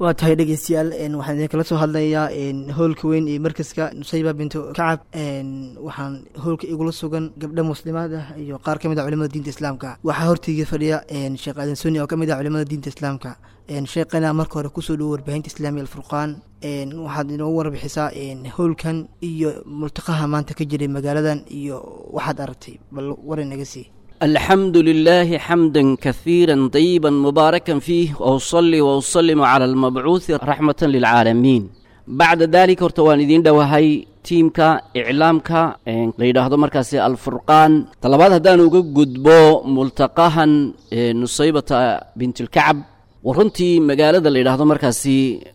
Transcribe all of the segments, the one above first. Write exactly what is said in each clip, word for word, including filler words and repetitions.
waa tahay dhegeystayaal een waxaan idin kala soo hadlayaa een hoolka weyn ee markaska Nusayba bintu Kacab een waxaan hoolka igula sugan gabdho muslimaad ah iyo qaar kamid ah culimada diinta islaamka waxa hortiga fadhiya een Sheekh Aadan Sunni oo kamid ah culimada diinta islaamka een sheeqana marka hore ku soo dhaw warbaahinta Islaamiga Al-Furqaan een waxaad inoo warbixisaa een hoolkan iyo multaqaha maanta ka jiray magaaladan iyo waxaad aragtay bal waran naga sii. الحمد لله حمدا كثيرا طيبا مباركا فيه وأصلي وأسلم على المبعوث رحمة للعالمين. بعد ذلك ارتوان دوهي تيمك إعلامك غير هذا مركز الفرقان طلبات هدان وقدبو ملتقاها نصيبة بنت الكعب ورنتي مقالة اللي هذا مركز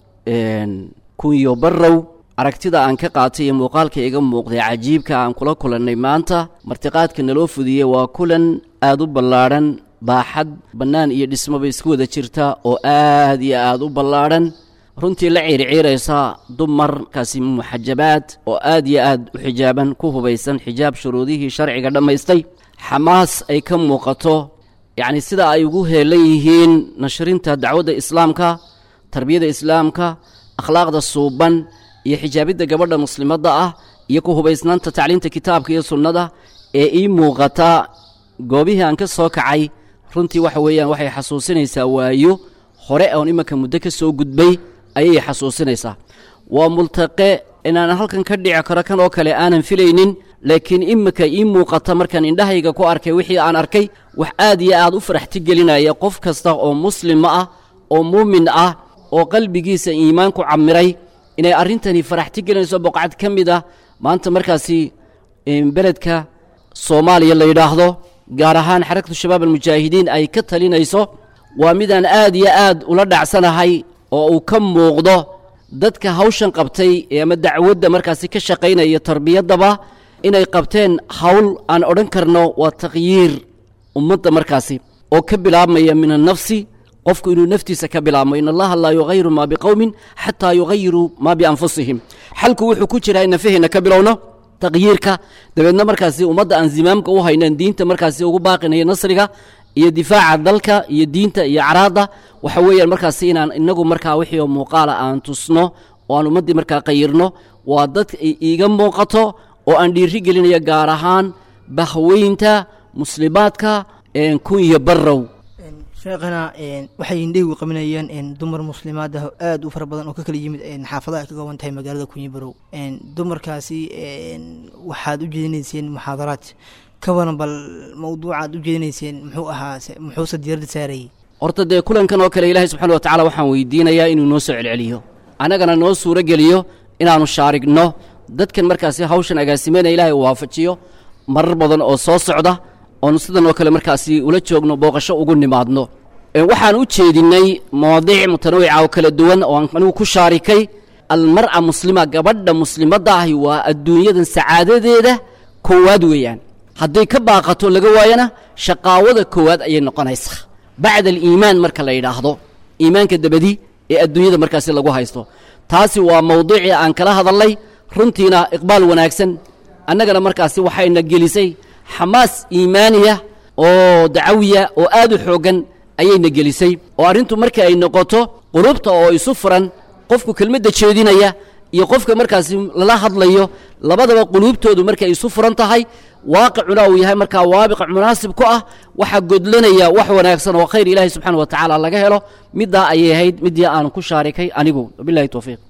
كون يبرو aragtida aan ka qaatay muuqaalka iga muuqday cajiibka aan kula kulanay maanta martiqaadka naloo fudiyay waa kulan aad u ballaaran baaxad bannaan iyo dhismo bay isku wada jirta oo aad iyo aad u ballaaran runtii la ciirciiraysa dumar kaasi muxajabaad oo aad iyo aad u xijaaban ku hubaysan xijaab shuruudihii sharciga dhamaystay xamaas ay ka muuqato yacni sida ay ugu heelan yihiin nashrinta dacwadda islaamka tarbiyada islaamka akhlaaqda suuban iyo xijaabida gabadha muslimadda ah iyo ku hubaysnaanta tacliinta kitaabka iyo sunnada ee ii muuqata goobihii aan ka soo kacay runtii waxa weeyaan waxay xasuusinaysaa waayo hore oon imanka muddo ka soo gudbay ayay xasuusinaysaa waa multaqe inaan halkan ka dhici karo kan oo kale aanan filaynin laakiin imanka ii muuqata markaan indhahayga ku arkay wixii aan arkay wax aad iyo aad u faraxti gelinaya qof kasta oo muslim ah oo muumin ah oo qalbigiisa iimaan ku camiray inay arrintani faraxti gelinayso boqcad ka mid ah maanta markaasi beledka Soomaaliya la yiraahdo gaar ahaan xarakada shabaab al-mujaahidiin ay ka talinayso waa midaan aad iyo aad ula dhacsanahay oo uu ka muuqdo dadka hawshan qabtay ama dacwadda markaasi ka shaqeynaya tarbiyadaba inay qabteen hawl aan odhan karno waa taqyiir ummadda markaasi oo ka bilaabmaya min an-nafsi qofku inuu naftiisa ka bilaabmo in allaha laa yughayyiru maa biqawmin xataa yughayyiru maa bianfusihim xalku wuxuu ku jiraa in nafaheenna ka bilowno taqyiirka dabeedna markaasi ummadda aan zimaamka u haynan diinta markaasi ugu baaqinaya nasriga iyo difaaca dalka iyo diinta iyo caraada waxa weeyaan markaasi inaan inagu markaa wixii oo muuqaala aan tusno oo aan ummaddii markaa qayirno waa dad iiga muuqato oo aan dhiiri gelinayo gaar ahaan bahweynta muslimaadka kun iyo barrow sheeqana een waxay indhigu qaminayaan een dumar muslimaad ah aad u fara badan oo ka kala yimid een xaafadaha ka kooban tahay magaalada Kunyibarow een dumarkaasi een waxaad u jeedinayseen muxaadaraad ka waran bal mawduucaad u jeedinayseen muxuu ahaa muxuu diirada saaray horta de kulankan oo kale Ilaahay subhanahu wa ta'ala waxaan weydiinayaa inuu noo soo celceliyo anagana noo suura geliyo inaanu shaarigno dadkan markaasi hawshan agaasimeena Ilaahay waafajiyo marar badan oo soo socda oo sidan oo kale markaasi ula joogno booqasho ugu nimaadno waxaan u jeedinay mawduuc mutanawic oo kala duwan oo aan ku shaarikay almar'a muslima gabadha muslimadda ah waa adduunyadan sacaadadeeda koowaad weeyaan haddii ka baaqato laga waayana shaqaawada koowaad ayay noqonaysaa bacda al-iimaan marka la yiraahdo iimaanka dabadi ee adduunyada markaasi lagu haysto taasi waa mawduuci aan kala hadalay runtiina iqbaal wanaagsan annagana markaasi waxayna gelisay xamaas iimaaniya oo dacawiya oo aad u xoogan ayayna gelisay oo arrintu markii ay noqoto qulubta oo isu furan qofku kelmadda jeedinaya iyo qofka markaasi lala hadlayo labadaba qulubtoodu markay isu furan tahay waaqicuna uu yahay markaa waabiq munaasib ku ah waxa godlanaya wax wanaagsan oo khayr Ilaahay subhanahu wa ta'ala laga helo midda ay ahayd midii aan ku shaarikay anigu billahi tawfiiq